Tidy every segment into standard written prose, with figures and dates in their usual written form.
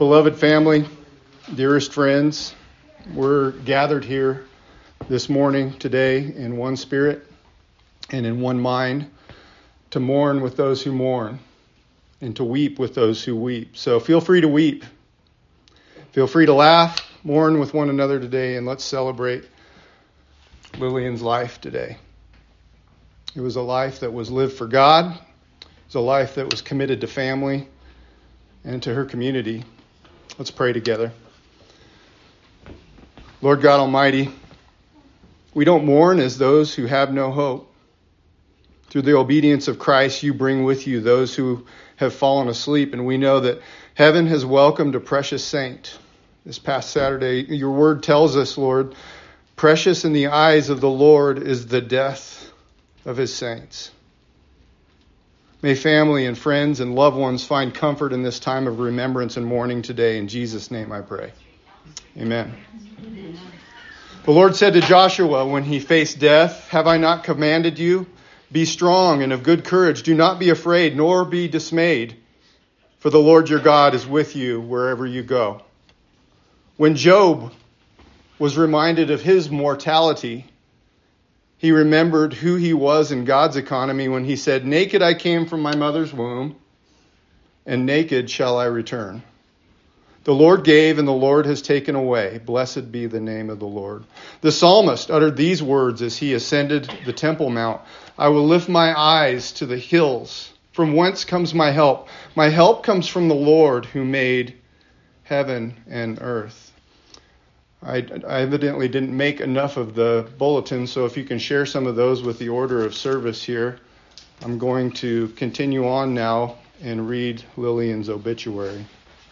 Beloved family, dearest friends, we're gathered here this morning, today, in one spirit and in one mind to mourn with those who mourn and to weep with those who weep. So feel free to weep. Feel free to laugh, mourn with one another today, and let's celebrate Lillian's life today. It was a life that was lived for God. It was a life that was committed to family and to her community. Let's pray together. Lord God Almighty, we don't mourn as those who have no hope. Through the obedience of Christ, you bring with you those who have fallen asleep, and we know that heaven has welcomed a precious saint. This past Saturday, your word tells us, Lord, precious in the eyes of the Lord is the death of his saints. May family and friends and loved ones find comfort in this time of remembrance and mourning today. In Jesus' name I pray. Amen. The Lord said to Joshua when he faced death, "Have I not commanded you? Be strong and of good courage. Do not be afraid, nor be dismayed, for the Lord your God is with you wherever you go." When Job was reminded of his mortality, he remembered who he was in God's economy when he said, "Naked I came from my mother's womb, and naked shall I return. The Lord gave, and the Lord has taken away. Blessed be the name of the Lord." The psalmist uttered these words as he ascended the Temple Mount. "I will lift my eyes to the hills. From whence comes my help? My help comes from the Lord who made heaven and earth." I evidently didn't make enough of the bulletin, so if you can share some of those with the order of service here. I'm going to continue on now and read Lillian's obituary.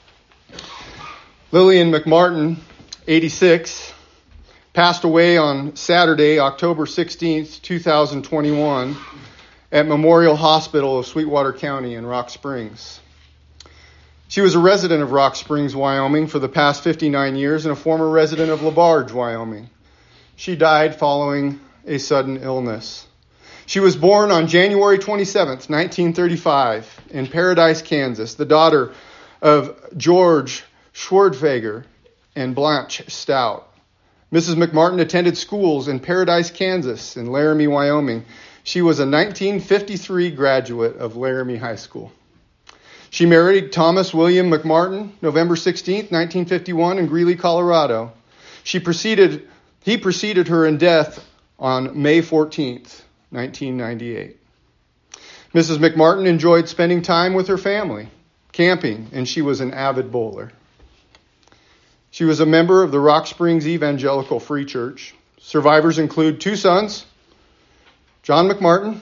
Lillian McMartin, 86, passed away on Saturday, October 16th, 2021, at Memorial Hospital of Sweetwater County in Rock Springs. She was a resident of Rock Springs, Wyoming for the past 59 years and a former resident of LaBarge, Wyoming. She died following a sudden illness. She was born on January 27th, 1935 in Paradise, Kansas, the daughter of George Schwerdfager and Blanche Stout. Mrs. McMartin attended schools in Paradise, Kansas, and Laramie, Wyoming. She was a 1953 graduate of Laramie High School. She married Thomas William McMartin, November 16th, 1951, in Greeley, Colorado. He preceded her in death on May 14th, 1998. Mrs. McMartin enjoyed spending time with her family, camping, and she was an avid bowler. She was a member of the Rock Springs Evangelical Free Church. Survivors include two sons, John McMartin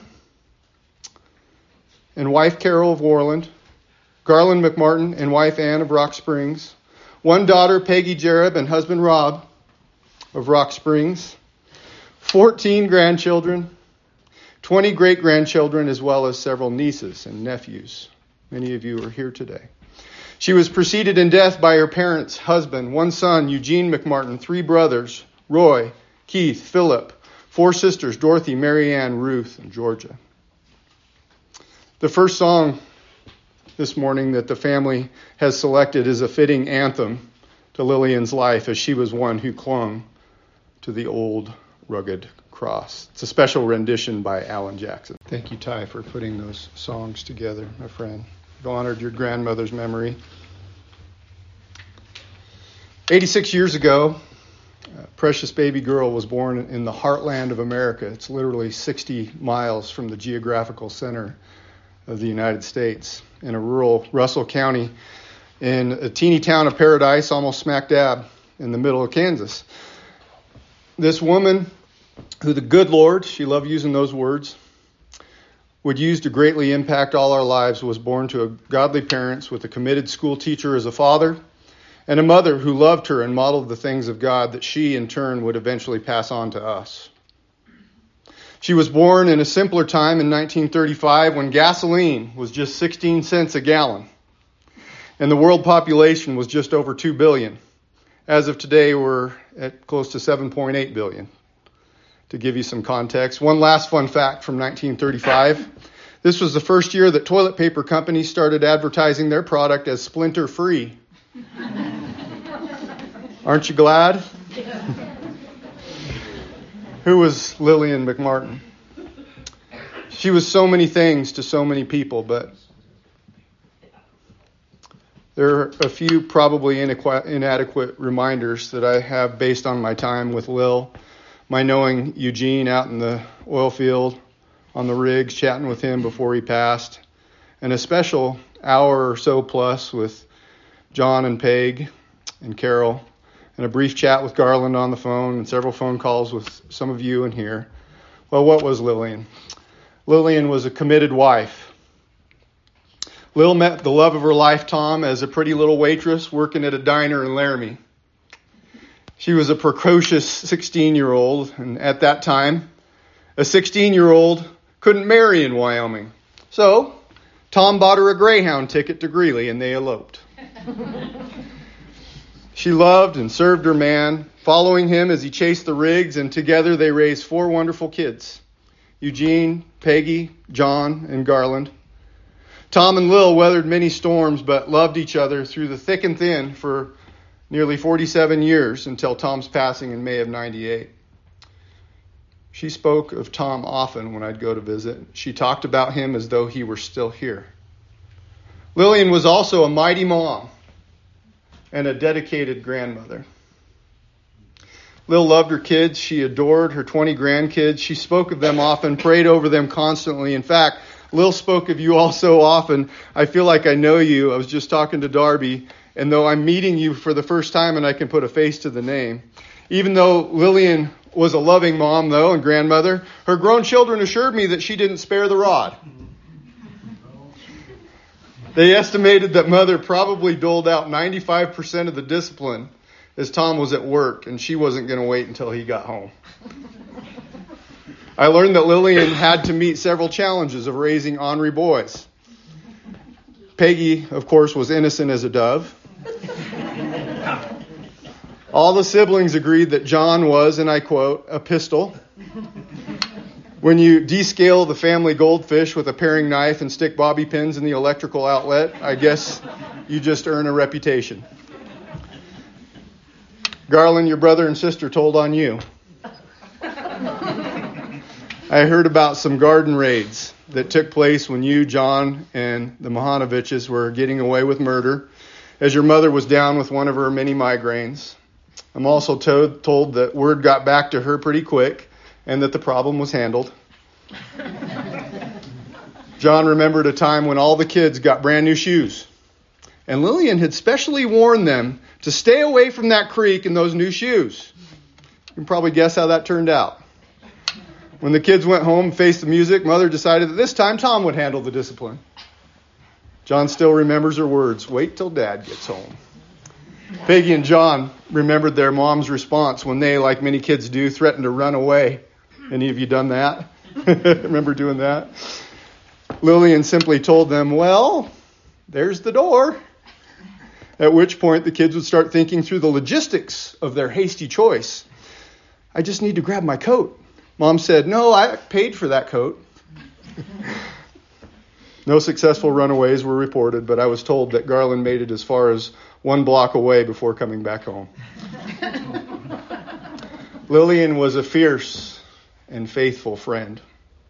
and wife Carol of Worland, Garland McMartin and wife Ann of Rock Springs, one daughter, Peggy Jereb, and husband Rob of Rock Springs, 14 grandchildren, 20 great-grandchildren, as well as several nieces and nephews. Many of you are here today. She was preceded in death by her parents, husband, one son, Eugene McMartin, three brothers, Roy, Keith, Philip, four sisters, Dorothy, Mary Ann, Ruth, and Georgia. The first song this morning that the family has selected is a fitting anthem to Lillian's life, as she was one who clung to the old rugged cross. It's a special rendition by Alan Jackson. Thank you, Ty, for putting those songs together, my friend. You've honored your grandmother's memory. 86 years ago, a precious baby girl was born in the heartland of America. It's literally 60 miles from the geographical center of the United States, in a rural Russell County, in a teeny town of Paradise, almost smack dab in the middle of Kansas. This woman, who the good Lord, she loved using those words, would use to greatly impact all our lives, was born to a godly parents with a committed school teacher as a father, and a mother who loved her and modeled the things of God that she, in turn, would eventually pass on to us. She was born in a simpler time in 1935 when gasoline was just 16 cents a gallon and the world population was just over 2 billion. As of today, we're at close to 7.8 billion. To give you some context, one last fun fact from 1935. This was the first year that toilet paper companies started advertising their product as splinter-free. Aren't you glad? Who was Lillian McMartin? She was so many things to so many people, but there are a few probably inadequate reminders that I have based on my time with Lil, my knowing Eugene out in the oil field, on the rigs, chatting with him before he passed, and a special hour or so plus with John and Peg and Carol, and a brief chat with Garland on the phone, and several phone calls with some of you in here. Well, what was Lillian? Lillian was a committed wife. Lil met the love of her life, Tom, as a pretty little waitress working at a diner in Laramie. She was a precocious 16-year-old, and at that time, a 16-year-old couldn't marry in Wyoming. So, Tom bought her a Greyhound ticket to Greeley, and they eloped. She loved and served her man, following him as he chased the rigs, and together they raised 4 wonderful kids: Eugene, Peggy, John, and Garland. Tom and Lil weathered many storms, but loved each other through the thick and thin for nearly 47 years until Tom's passing in May of '98. She spoke of Tom often when I'd go to visit. She talked about him as though he were still here. Lillian was also a mighty mom and a dedicated grandmother. Lil loved her kids. She adored her 20 grandkids. She spoke of them often, prayed over them constantly. In fact, Lil spoke of you all so often, I feel like I know you. I was just talking to Darby, and though I'm meeting you for the first time and I can put a face to the name, even though Lillian was a loving mom, though, and grandmother, her grown children assured me that she didn't spare the rod. They estimated that Mother probably doled out 95% of the discipline as Tom was at work, and she wasn't going to wait until he got home. I learned that Lillian had to meet several challenges of raising ornery boys. Peggy, of course, was innocent as a dove. All the siblings agreed that John was, and I quote, a pistol. When you descale the family goldfish with a paring knife and stick bobby pins in the electrical outlet, I guess you just earn a reputation. Garland, your brother and sister told on you. I heard about some garden raids that took place when you, John, and the Mahanoviches were getting away with murder, as your mother was down with one of her many migraines. I'm also told that word got back to her pretty quick and that the problem was handled. John remembered a time when all the kids got brand new shoes, and Lillian had specially warned them to stay away from that creek in those new shoes. You can probably guess how that turned out. When the kids went home and faced the music, Mother decided that this time Tom would handle the discipline. John still remembers her words, "Wait till Dad gets home." Peggy and John remembered their mom's response when they, like many kids do, threatened to run away. Any of you done that? Remember doing that? Lillian simply told them, "Well, there's the door." At which point the kids would start thinking through the logistics of their hasty choice. "I just need to grab my coat." Mom said, "No, I paid for that coat." No successful runaways were reported, but I was told that Garland made it as far as 1 block away before coming back home. Lillian was a fierce and faithful friend.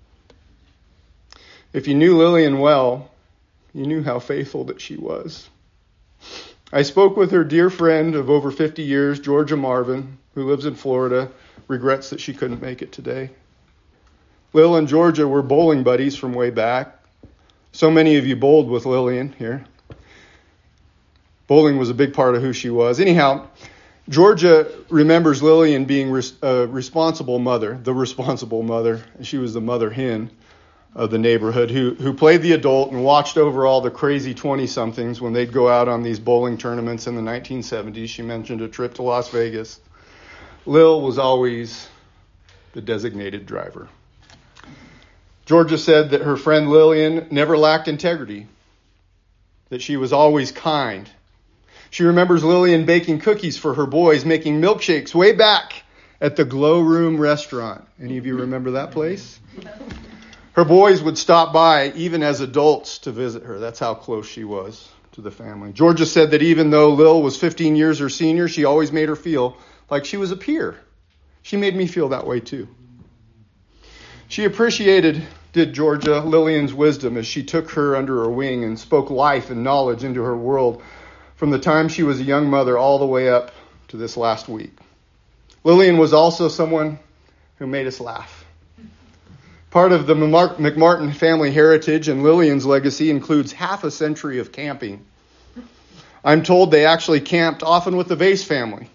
If you knew Lillian well, you knew how faithful that she was. I spoke with her dear friend of over 50 years, Georgia Marvin, who lives in Florida, regrets that she couldn't make it today. Lil and Georgia were bowling buddies from way back. So many of you bowled with Lillian here. Bowling was a big part of who she was. Anyhow, Georgia remembers Lillian being a responsible mother, the responsible mother. She was the mother hen of the neighborhood who played the adult and watched over all the crazy 20-somethings when they'd go out on these bowling tournaments in the 1970s. She mentioned a trip to Las Vegas. Lil was always the designated driver. Georgia said that her friend Lillian never lacked integrity, that she was always kind. She remembers Lillian baking cookies for her boys, making milkshakes way back at the Glow Room restaurant. Any of you remember that place? Her boys would stop by, even as adults, to visit her. That's how close she was to the family. Georgia said that even though Lil was 15 years her senior, she always made her feel like she was a peer. She made me feel that way too. She appreciated, did Georgia, Lillian's wisdom as she took her under her wing and spoke life and knowledge into her world from the time she was a young mother all the way up to this last week. Lillian was also someone who made us laugh. Part of the McMartin family heritage and Lillian's legacy includes half a century of camping. I'm told they actually camped often with the Vase family.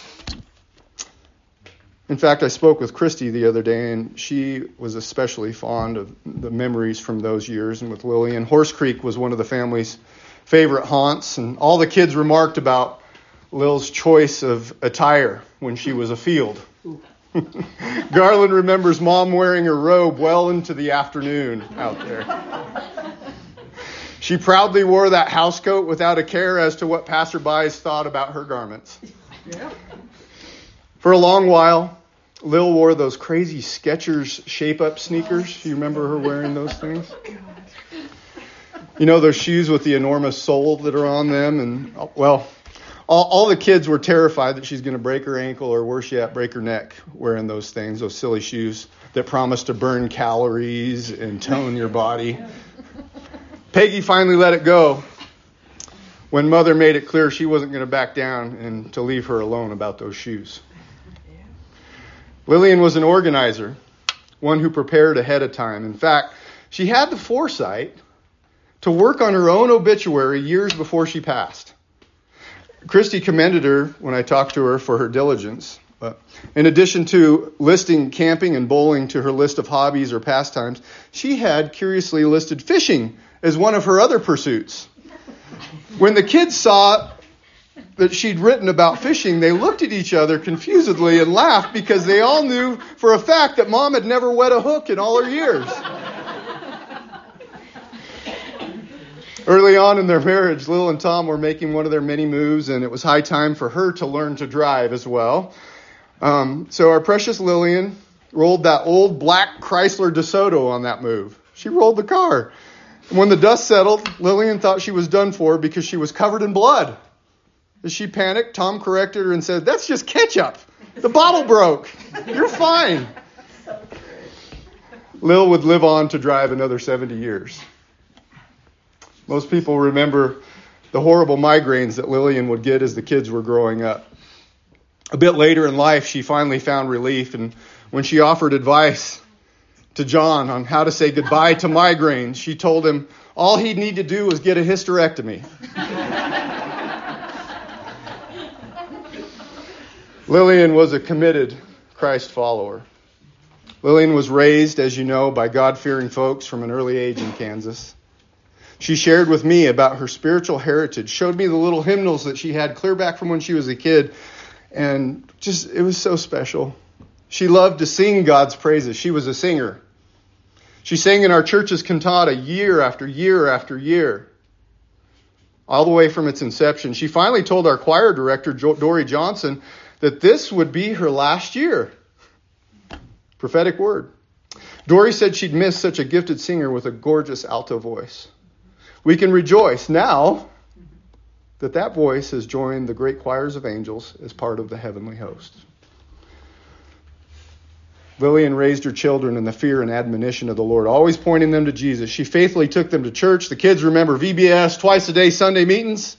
In fact, I spoke with Christy the other day, and she was especially fond of the memories from those years. And with Lillian, Horse Creek was one of the family's favorite haunts, and all the kids remarked about Lil's choice of attire when she was afield. Garland remembers Mom wearing her robe well into the afternoon out there. She proudly wore that housecoat without a care as to what passerbys thought about her garments. Yeah. For a long while, Lil wore those crazy Skechers shape-up sneakers. You remember her wearing those things? You know, those shoes with the enormous sole that are on them? And, well, all the kids were terrified that she's going to break her ankle or, worse yet, break her neck wearing those things, those silly shoes that promise to burn calories and tone your body. Peggy finally let it go when Mother made it clear she wasn't going to back down and to leave her alone about those shoes. Lillian was an organizer, one who prepared ahead of time. In fact, she had the foresight to work on her own obituary years before she passed. Christy commended her when I talked to her for her diligence. In addition to listing camping and bowling to her list of hobbies or pastimes, she had curiously listed fishing as one of her other pursuits. When the kids saw that she'd written about fishing, they looked at each other confusedly and laughed because they all knew for a fact that Mom had never wet a hook in all her years. Early on in their marriage, Lil and Tom were making one of their many moves, and it was high time for her to learn to drive as well. So our precious Lillian rolled that old black Chrysler DeSoto on that move. She rolled the car. And when the dust settled, Lillian thought she was done for because she was covered in blood. As she panicked, Tom corrected her and said, "That's just ketchup. The bottle broke. You're fine." Lil would live on to drive another 70 years. Most people remember the horrible migraines that Lillian would get as the kids were growing up. A bit later in life, she finally found relief, and when she offered advice to John on how to say goodbye to migraines, she told him all he'd need to do was get a hysterectomy. Lillian was a committed Christ follower. Lillian was raised, as you know, by God-fearing folks from an early age in Kansas. She shared with me about her spiritual heritage, showed me the little hymnals that she had clear back from when she was a kid, and just, it was so special. She loved to sing God's praises. She was a singer. She sang in our church's cantata year after year after year, all the way from its inception. She finally told our choir director, Dory Johnson, that this would be her last year. Prophetic word. Dory said she'd miss such a gifted singer with a gorgeous alto voice. We can rejoice now that voice has joined the great choirs of angels as part of the heavenly host. Lillian raised her children in the fear and admonition of the Lord, always pointing them to Jesus. She faithfully took them to church. The kids remember VBS, twice a day Sunday meetings.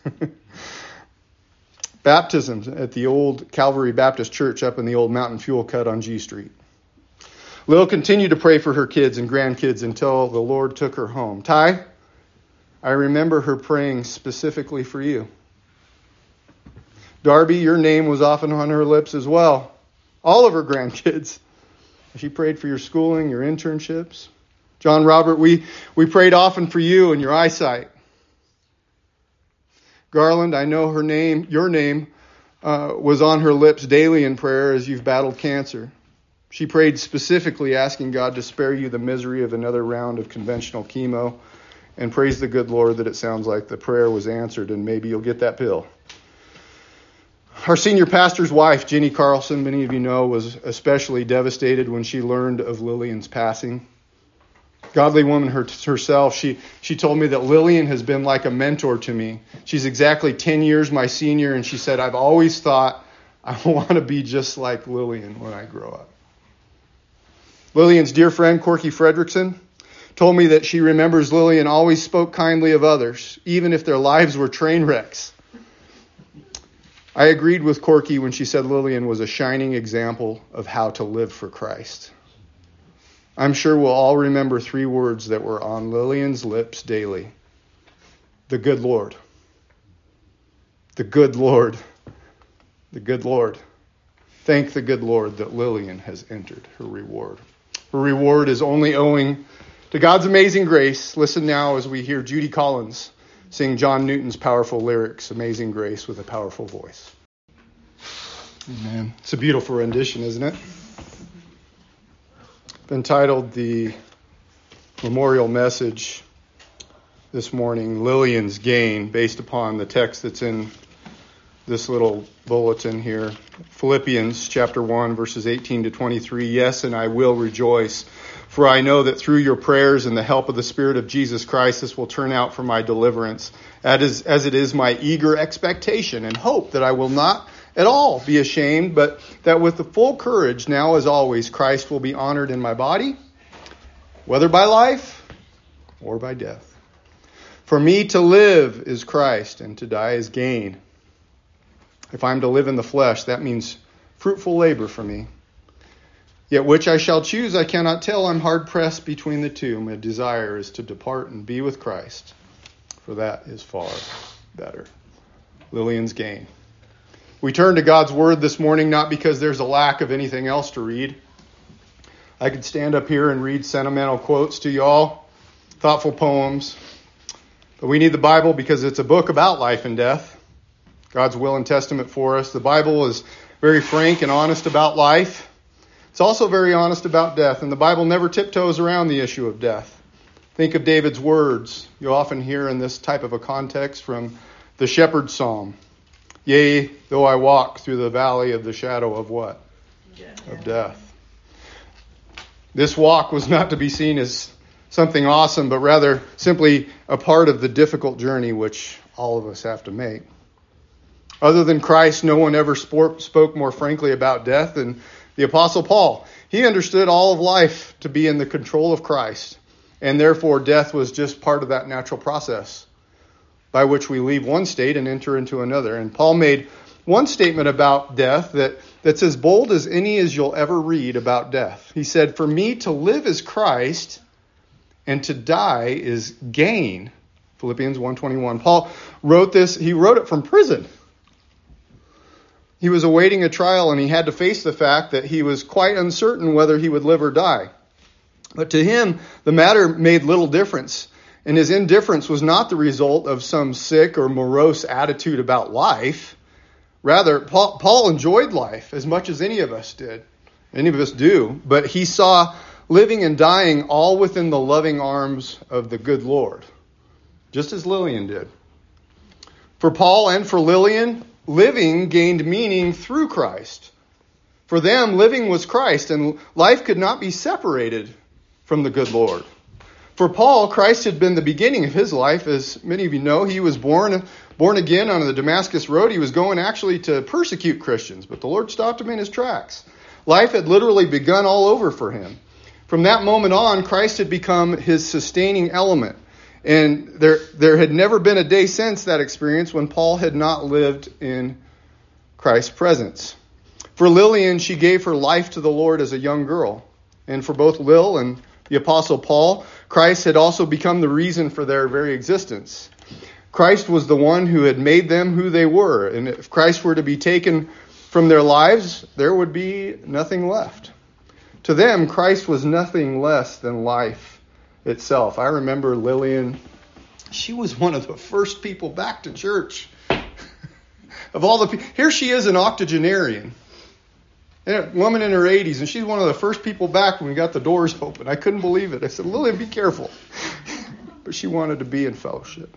Baptisms at the old Calvary Baptist Church up in the old Mountain Fuel Cut on G Street. Lil continued to pray for her kids and grandkids until the Lord took her home. Ty, I remember her praying specifically for you. Darby, your name was often on her lips as well. All of her grandkids. She prayed for your schooling, your internships. John Robert, we prayed often for you and your eyesight. Garland, I know your name was on her lips daily in prayer as you've battled cancer. She prayed specifically asking God to spare you the misery of another round of conventional chemo. And praise the good Lord that it sounds like the prayer was answered and maybe you'll get that pill. Our senior pastor's wife, Jenny Carlson, many of you know, was especially devastated when she learned of Lillian's passing. godly woman herself, she told me that Lillian has been like a mentor to me. She's exactly 10 years my senior, and she said, I've always thought I want to be just like Lillian when I grow up. Lillian's dear friend, Corky Fredrickson, told me that she remembers Lillian always spoke kindly of others, even if their lives were train wrecks. I agreed with Corky when she said Lillian was a shining example of how to live for Christ. I'm sure we'll all remember 3 words that were on Lillian's lips daily. The good Lord. The good Lord. The good Lord. Thank the good Lord that Lillian has entered her reward. Her reward is only owing to God's amazing grace. Listen now as we hear Judy Collins sing John Newton's powerful lyrics, Amazing Grace, with a powerful voice. Amen. It's a beautiful rendition, isn't it? Entitled the memorial message this morning, Lillian's Gain, based upon the text that's in this little bulletin here. Philippians chapter 1, verses 18 to 23. Yes, and I will rejoice, for I know that through your prayers and the help of the Spirit of Jesus Christ, this will turn out for my deliverance, as it is my eager expectation and hope that I will not at all be ashamed, but that with the full courage, now as always, Christ will be honored in my body, whether by life or by death. For me to live is Christ, and to die is gain. If I'm to live in the flesh, that means fruitful labor for me. Yet which I shall choose, I cannot tell. I'm hard-pressed between the two. My desire is to depart and be with Christ, for that is far better. Lillian's Gain. We turn to God's Word this morning not because there's a lack of anything else to read. I could stand up here and read sentimental quotes to you all, thoughtful poems. But we need the Bible because it's a book about life and death, God's will and testament for us. The Bible is very frank and honest about life. It's also very honest about death, and the Bible never tiptoes around the issue of death. Think of David's words. You often hear in this type of a context from the Shepherd's Psalm. Yea, though I walk through the valley of the shadow of what? Of death. This walk was not to be seen as something awesome, but rather simply a part of the difficult journey which all of us have to make. Other than Christ, no one ever spoke more frankly about death than the Apostle Paul. He understood all of life to be in the control of Christ, and therefore death was just part of that natural process by which we leave one state and enter into another. And Paul made one statement about death that's as bold as any as you'll ever read about death. He said, for me to live is Christ, and to die is gain. Philippians 1:21. Paul wrote this, he wrote it from prison. He was awaiting a trial, and he had to face the fact that he was quite uncertain whether he would live or die. But to him, the matter made little difference. And his indifference was not the result of some sick or morose attitude about life. Rather, Paul enjoyed life as much as any of us did. Any of us do. But he saw living and dying all within the loving arms of the good Lord. Just as Lillian did. For Paul and for Lillian, living gained meaning through Christ. For them, living was Christ, and life could not be separated from the good Lord. For Paul, Christ had been the beginning of his life. As many of you know, he was born again on the Damascus Road. He was going actually to persecute Christians, but the Lord stopped him in his tracks. Life had literally begun all over for him. From that moment on, Christ had become his sustaining element. And there had never been a day since that experience when Paul had not lived in Christ's presence. For Lillian, she gave her life to the Lord as a young girl. And for both Lil and the Apostle Paul, Christ had also become the reason for their very existence. Christ was the one who had made them who they were. And if Christ were to be taken from their lives, there would be nothing left. To them, Christ was nothing less than life itself. I remember Lillian, she was one of the first people back to church. Of all the people, here she is, an octogenarian. A woman in her 80s, and she's one of the first people back when we got the doors open. I couldn't believe it. I said, Lillian, be careful. But she wanted to be in fellowship.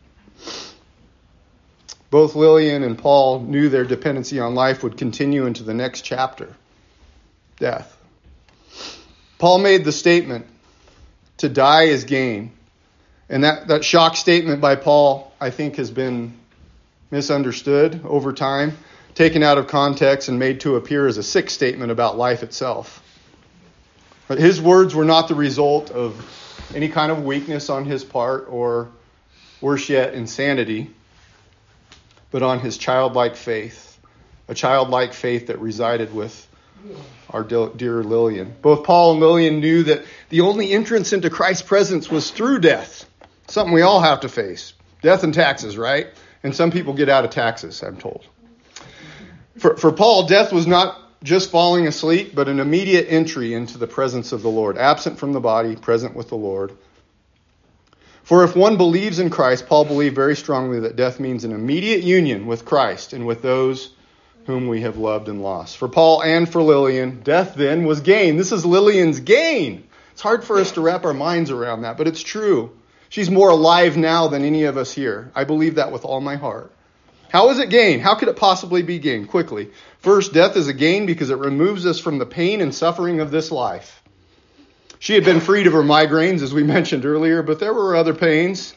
Both Lillian and Paul knew their dependency on life would continue into the next chapter, death. Paul made the statement, To die is gain. And that shock statement by Paul, I think, has been misunderstood over time, taken out of context and made to appear as a sick statement about life itself. But his words were not the result of any kind of weakness on his part or, worse yet, insanity, but on his childlike faith, a childlike faith that resided with our dear Lillian. Both Paul and Lillian knew that the only entrance into Christ's presence was through death, something we all have to face. Death and taxes, right? And some people get out of taxes, I'm told. For Paul, death was not just falling asleep, but an immediate entry into the presence of the Lord, absent from the body, present with the Lord. For if one believes in Christ, Paul believed very strongly that death means an immediate union with Christ and with those whom we have loved and lost. For Paul and for Lillian, death then was gain. This is Lillian's gain. It's hard for us to wrap our minds around that, but it's true. She's more alive now than any of us here. I believe that with all my heart. How is it gain? How could it possibly be gain? Quickly. First, death is a gain because it removes us from the pain and suffering of this life. She had been freed of her migraines, as we mentioned earlier, but there were other pains.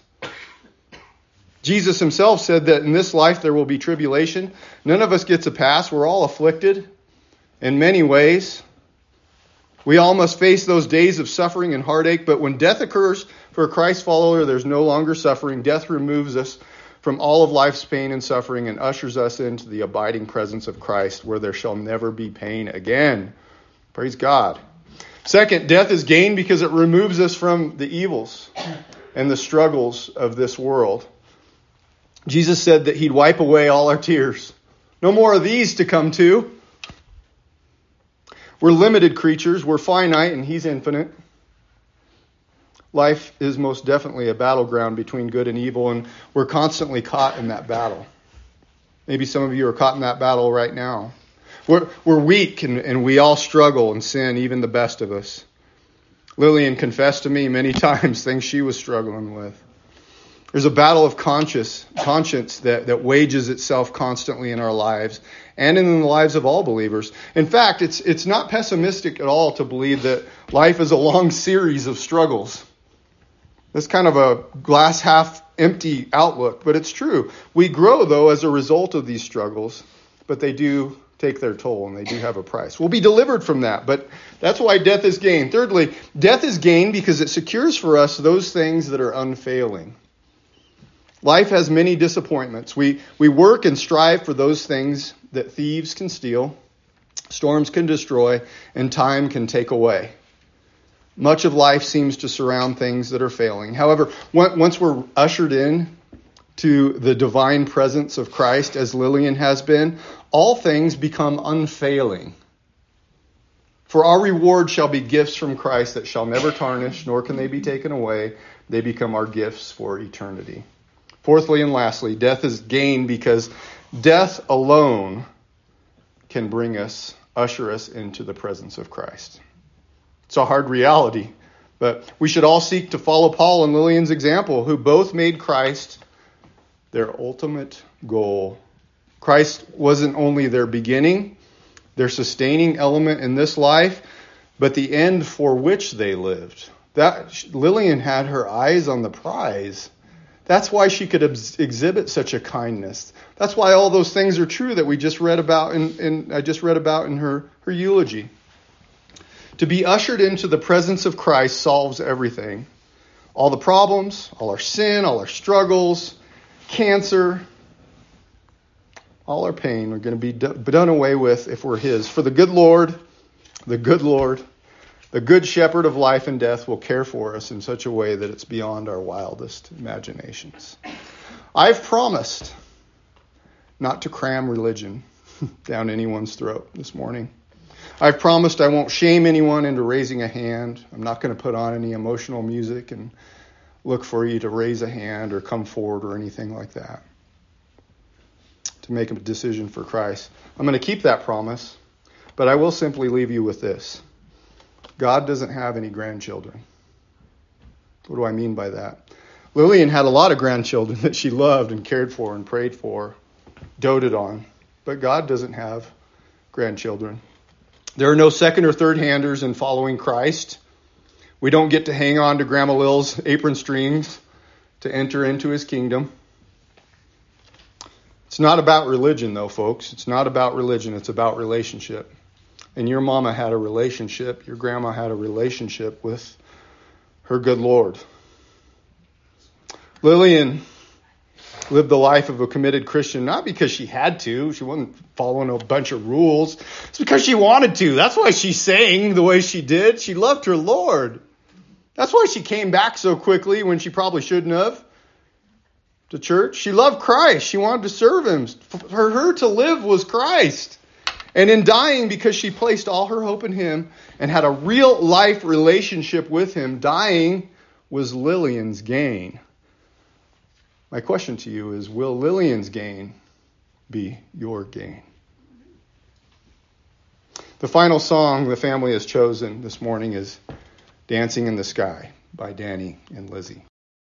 Jesus himself said that in this life there will be tribulation. None of us gets a pass. We're all afflicted in many ways. We all must face those days of suffering and heartache, but when death occurs for a Christ follower, there's no longer suffering. Death removes us from all of life's pain and suffering and ushers us into the abiding presence of Christ, where there shall never be pain again. Praise God. Second, death is gain because it removes us from the evils and the struggles of this world. Jesus said that he'd wipe away all our tears. No more of these to come to. We're limited creatures. We're finite and he's infinite. Life is most definitely a battleground between good and evil, and we're constantly caught in that battle. Maybe some of you are caught in that battle right now. We're weak and we all struggle and sin, even the best of us. Lillian confessed to me many times things she was struggling with. There's a battle of conscience that wages itself constantly in our lives and in the lives of all believers. In fact, it's not pessimistic at all to believe that life is a long series of struggles. That's kind of a glass half empty outlook, but it's true. We grow, though, as a result of these struggles, but they do take their toll and they do have a price. We'll be delivered from that, but that's why death is gain. Thirdly, death is gain because it secures for us those things that are unfailing. Life has many disappointments. We work and strive for those things that thieves can steal, storms can destroy, and time can take away. Much of life seems to surround things that are failing. However, once we're ushered in to the divine presence of Christ, as Lillian has been, all things become unfailing. For our reward shall be gifts from Christ that shall never tarnish, nor can they be taken away. They become our gifts for eternity. Fourthly and lastly, death is gain because death alone can usher us into the presence of Christ. It's a hard reality, but we should all seek to follow Paul and Lillian's example, who both made Christ their ultimate goal. Christ wasn't only their beginning, their sustaining element in this life, but the end for which they lived. Lillian had her eyes on the prize. That's why she could exhibit such a kindness. That's why all those things are true that we just read about I just read about in her eulogy. To be ushered into the presence of Christ solves everything. All the problems, all our sin, all our struggles, cancer, all our pain are going to be done away with if we're his. For the good Lord, the good shepherd of life and death will care for us in such a way that it's beyond our wildest imaginations. I've promised not to cram religion down anyone's throat this morning. I've promised I won't shame anyone into raising a hand. I'm not going to put on any emotional music and look for you to raise a hand or come forward or anything like that to make a decision for Christ. I'm going to keep that promise, but I will simply leave you with this. God doesn't have any grandchildren. What do I mean by that? Lillian had a lot of grandchildren that she loved and cared for and prayed for, doted on, but God doesn't have grandchildren. There are no second or third handers in following Christ. We don't get to hang on to Grandma Lil's apron strings to enter into his kingdom. It's not about religion, though, folks. It's not about religion. It's about relationship. And your mama had a relationship. Your grandma had a relationship with her good Lord. Lillian lived the life of a committed Christian, not because she had to. She wasn't following a bunch of rules. It's because she wanted to. That's why she sang the way she did. She loved her Lord. That's why she came back so quickly when she probably shouldn't have to church. She loved Christ. She wanted to serve him. For her to live was Christ. And in dying, because she placed all her hope in him and had a real life relationship with him, dying was Lillian's gain. My question to you is, will Lillian's gain be your gain? The final song the family has chosen this morning is Dancing in the Sky by Danny and Lizzie.